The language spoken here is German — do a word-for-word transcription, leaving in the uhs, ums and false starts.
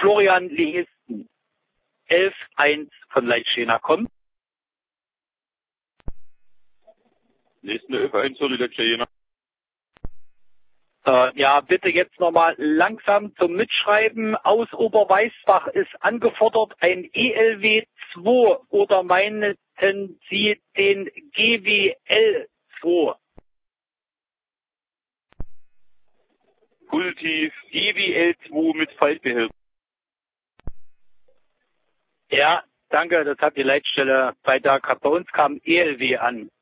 Florian Lehesten. elf eins von Leitsteiner kommt. Nächsten elf eins für die Leitsteiner. Äh, ja, bitte jetzt nochmal langsam zum Mitschreiben. Aus Oberweißbach ist angefordert ein E L W zwei oder meinten Sie den G W L zwei? Positiv G W L zwei mit Faltbehälter. Ja, danke, das hat die Leitstelle bei der K. Bei uns kam E L W an.